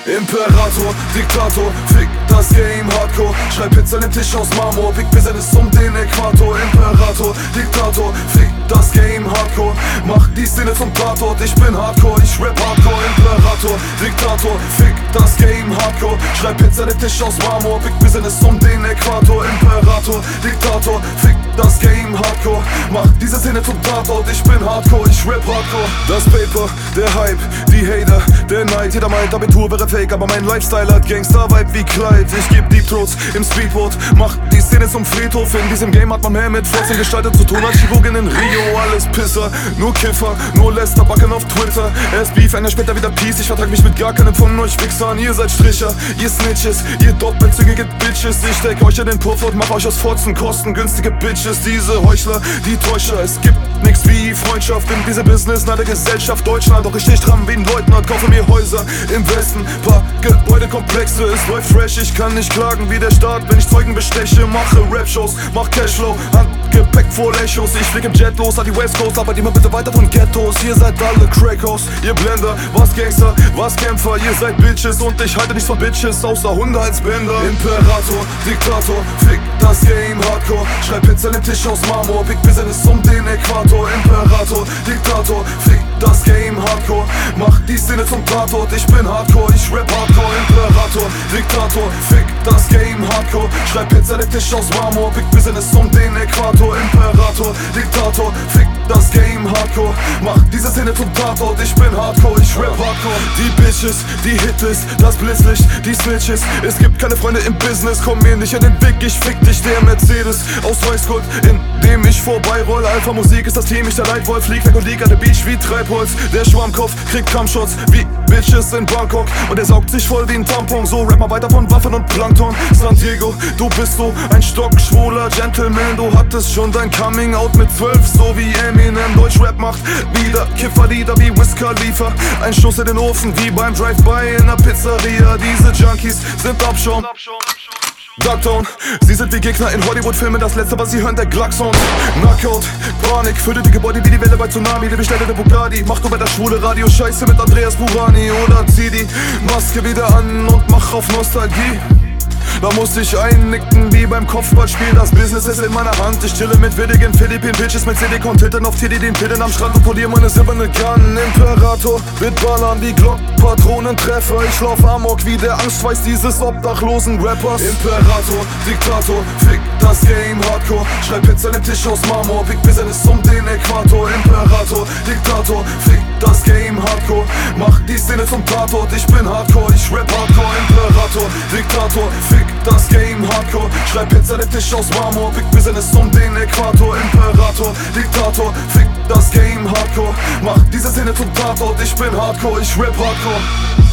Imperator, Diktator, fick das Game Hardcore. Schreib Hits an den Tisch aus Marmor, Big Business um den Äquator. Imperator, Diktator, fick das Game Hardcore. Mach die Szene zum Tatort, ich bin Hardcore, ich rap Hardcore. Imperator, Diktator, fick das Game Hardcore. Schreib Hits an den Tisch aus Marmor, Big Business um den Äquator. Imperator, Diktator, fick das Game Hardcore. Mach diese Szene zum Tatort, ich bin Hardcore, ich rap Hardcore. Das Paper, der Hype, die Hater, der Neid. Jeder meint, Abitur wäre fake, aber mein Lifestyle hat Gangster-Vibe wie Clyde. Ich geb Deep Throats im Speedboat, mach die Szene zum Friedhof. In diesem Game hat man mehr mit 14 gestaltet zu tun als Chirurgen in Rio. Alles Pisser, nur Kiffer, nur Lester, Backen auf Twitter. Erst Beef, ein Jahr später wieder Peace. Ich vertrag mich mit gar keinem von euch Wichsern. Ihr seid Stricher, ihr Snitches, ihr doppelzügige Bitches. Ich steck euch in den Puff und mach euch aus Fotzen kostengünstige Bitches. Diese Heuchler, die Täuscher, es gibt nix wie Freundschaft in diesem Business, na der Gesellschaft Deutschland. Doch ich steh stramm wie ein Leutnant, kaufe mir Häuser im Westen, paar Gebäudekomplexe. Es läuft fresh, ich kann nicht klagen wie der Staat, wenn ich Zeugen besteche. Mache Rap-Shows, mach Cashflow, Handgepäck voll Echos. Ich flieg im Jet los an die West Coast, aber immer bitte weiter von Ghettos. Ihr seid alle Crackos, ihr Blender, was Gangster, was Kämpfer. Ihr seid Bitches und ich halte nichts von Bitches, außer Hunde als Bänder. Imperator, Diktator, fick das Game Hardcore. Schreib Hits an den Tisch aus Marmor, Big Business um den Äquator. Imperator, Diktator, fick das Game Hardcore. Mach die Szene zum Tatort, ich bin Hardcore, ich rap Hardcore. Imperator, Diktator, fick das Game Hardcore. Schreib Hits an den Tisch aus Marmor, Big Business um den Äquator. Imperator, Diktator, fick das Game Hardcore. Mach diese Szene zum Tatort, ich bin Hardcore, ich rap Hardcore. Die Bitches, die Hittis, das Blitzlicht, die Snitches. Es gibt keine Freunde im Business, komm mir nicht an den Weg, ich fick dich. Der Mercedes aus Weißgold, in dem ich vorbeiroll. Alpha Musik ist das Team, ich der Leitwolf. Flieg weg und lieg an der Beach wie Treibholz. Der Schwammkopf kriegt Kampfshots wie Bitches in Bangkok. Und er saugt sich voll wie ein Tampon. So rap mal weiter von Waffen und Plankton. San Diego, du bist so ein stockschwuler Gentleman. Du hattest schon dein Coming Out mit 12, so wie Eminem. Deutschrap macht wieder Kifferlieder wie Wiz Khalifa. Ein Schuss in den Ofen wie beim Drive-By in einer Pizzeria. Diese Junkies sind Abschaum. Duckdown, sie sind wie Gegner in Hollywood-Filmen. Das letzte, was sie hören, der Klaxon. Knockout, Panik, füllte die Gebäude wie die Welle bei Tsunami. Die bestellte Bugatti, mach du bei der schwule Radio Scheiße mit Andreas Burani. Oder zieh die Maske wieder an und mach auf Nostalgie. Da muss ich einnicken wie beim Kopfballspiel. Das Business ist in meiner Hand. Ich chille mit willigen Philippinen-Bitches mit Silikon-Titten auf Titty, den Pillen am Strand und poliere meine silberne Gun. Imperator, mit Ballern wie Glock-Patronentreffer. Ich lauf amok wie der Angstschweiß dieses obdachlosen Rappers. Imperator, Diktator, fick das Game Hardcore. Schreib Hits an den Tisch aus Marmor, Big Business um den Äquator. Imperator, Diktator, fick das Game Hardcore. Mach die Szene zum Tatort, ich bin Hardcore, ich rap Hardcore. Imperator, Diktator, fick das Game Hardcore. Schreib Hits an den Tisch aus Marmor, Big Business um den Äquator. Imperator, Diktator, fick das Game Hardcore. Mach diese Szene zum Tatort, ich bin Hardcore, ich rap Hardcore.